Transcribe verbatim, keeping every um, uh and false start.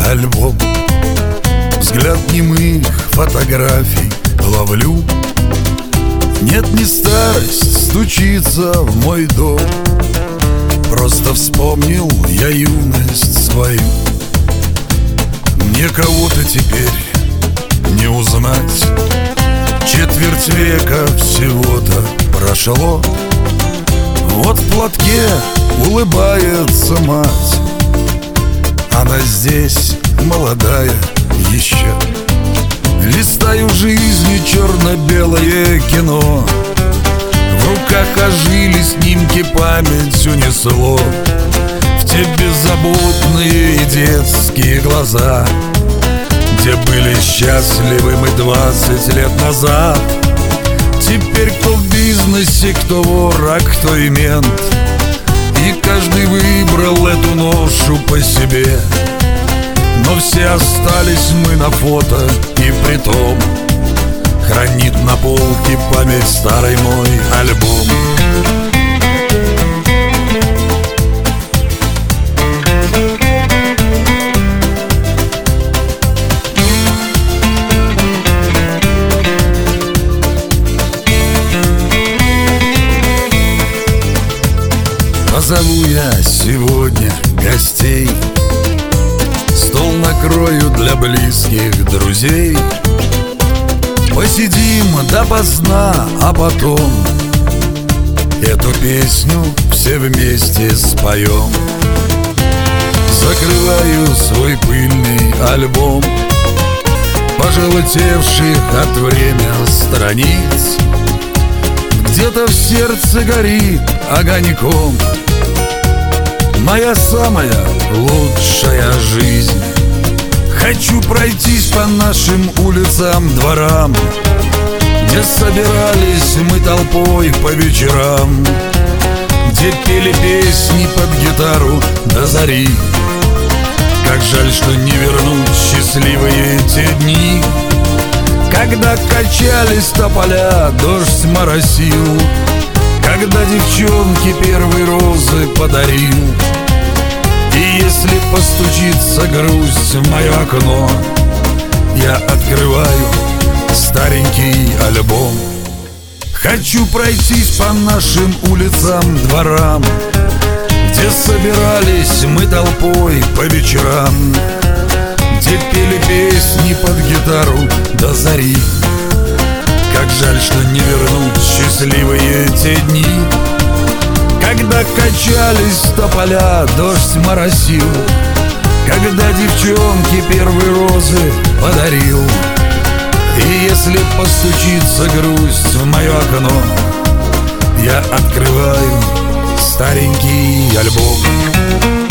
альбом. Взгляд немых фотографий ловлю. Нет, не старость стучится в мой дом, просто вспомнил я юность свою. Мне кого-то теперь не узнать, четверть века всего-то прошло. Вот в платке улыбается мать, она здесь молодая еще. Листаю жизни черно-белое кино, в руках ожили снимки, память унесло в те беззаботные и детские глаза, где были счастливы мы двадцать лет назад. Теперь кто в бизнесе, кто вор, а кто и мент, и каждый выбрал эту ношу по себе. Но все остались мы на фото, и притом хранит на полке память старый мой альбом. Позову я сегодня гостей, стол накрою для близких друзей. Посидим допоздна, а потом эту песню все вместе споем. Закрываю свой пыльный альбом, пожелтевших от времени страниц. Где-то в сердце горит огоньком моя самая лучшая жизнь. Хочу пройтись по нашим улицам, дворам, где собирались мы толпой по вечерам, где пели песни под гитару до зари. Как жаль, что не вернуть счастливые те дни, когда качались тополя, дождь моросил, когда девчонке первые розы подарил. И если постучится грусть в мое окно, я открываю старенький альбом. Хочу пройтись по нашим улицам, дворам, где собирались мы толпой по вечерам, где пели песни под гитару до зари. Как жаль, что не вернуть счастливые те дни, когда качались тополя, дождь моросил, когда девчонке первые розы подарил. И если постучится грусть в мое окно, я открываю старенький альбом.